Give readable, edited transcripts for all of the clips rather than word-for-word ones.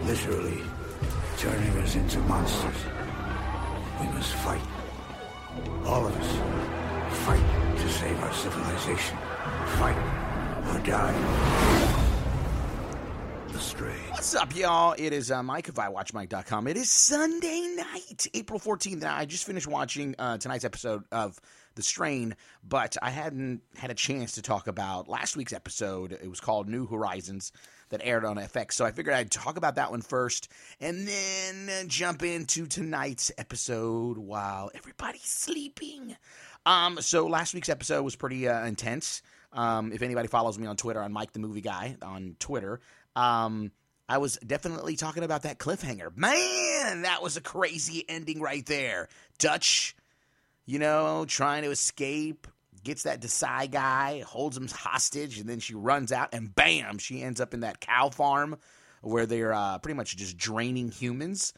literally turning us into monsters. We must fight. All of us. Fight to save our civilization. Fight or die. The Strain. What's up, y'all? It is Mike of iWatchMike.com. It is Sunday night, April 14th. Now, I just finished watching tonight's episode of The Strain, but I hadn't had a chance to talk about last week's episode. It was called New Horizons, that aired on FX. So I figured I'd talk about that one first and then jump into tonight's episode while everybody's sleeping. So last week's episode was pretty intense. If anybody follows me on Twitter, on Mike the Movie Guy on Twitter, I was definitely talking about that cliffhanger. Man, that was a crazy ending right there. Dutch, trying to escape, gets that Desai guy, holds him hostage, and then she runs out, and bam, she ends up in that cow farm where they're pretty much just draining humans.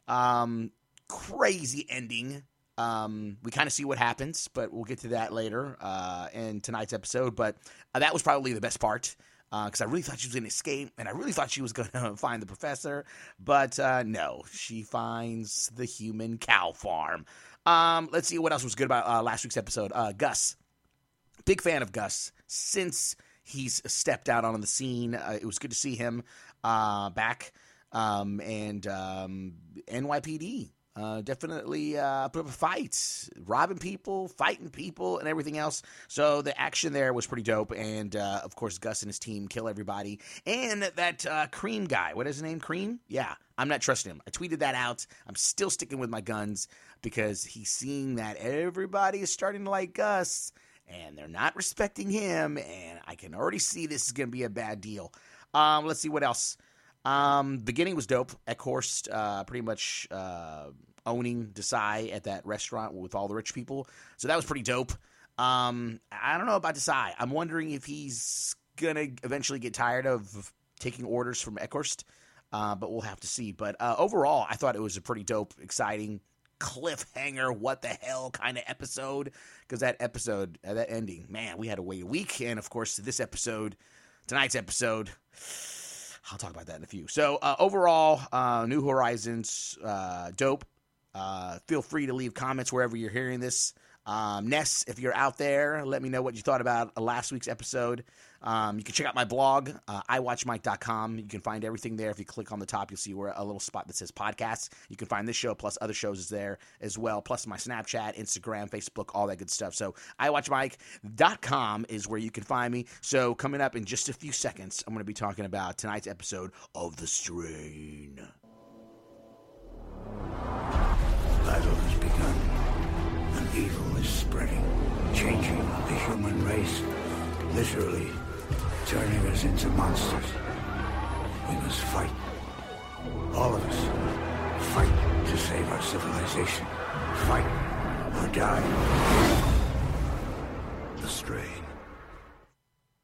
Crazy ending. We kind of see what happens, but we'll get to that later in tonight's episode. But that was probably the best part. Because I really thought she was going to escape, and I really thought she was going to find the professor. But no, she finds the human cow farm. Let's see what else was good about last week's episode. Gus. Big fan of Gus since he's stepped out on the scene. It was good to see him back. And NYPD. Definitely put up a fight, robbing people, fighting people, and everything else. So the action there was pretty dope. And, of course, Gus and his team kill everybody. And that Cream guy, what is his name, Cream? Yeah, I'm not trusting him. I tweeted that out. I'm still sticking with my guns because he's seeing that everybody is starting to like Gus, and they're not respecting him. And I can already see this is going to be a bad deal. Let's see what else. Beginning was dope. Ekhorst pretty much owning Desai at that restaurant with all the rich people. So that was pretty dope. I don't know about Desai. I'm wondering if he's going to eventually get tired of taking orders from Ekhorst. But we'll have to see. But overall, I thought it was a pretty dope, exciting, cliffhanger, what the hell kind of episode. Because that episode, that ending, man, we had to wait a week. And, of course, this episode, tonight's episode, I'll talk about that in a few. So, overall, New Horizons, dope. Feel free to leave comments wherever you're hearing this. Ness, if you're out there, let me know what you thought about last week's episode. You can check out my blog, iWatchMike.com. You can find everything there. If you click on the top, you'll see where a little spot that says podcasts. You can find this show plus other shows is there as well, plus my Snapchat, Instagram, Facebook, all that good stuff. So iWatchMike.com is where you can find me. So coming up in just a few seconds, I'm going to be talking about tonight's episode of The Strain. Battle has begun. And evil is spreading, changing the human race, literally turning us into monsters. We must fight. All of us. Fight to save our civilization. Fight or die. The Strain.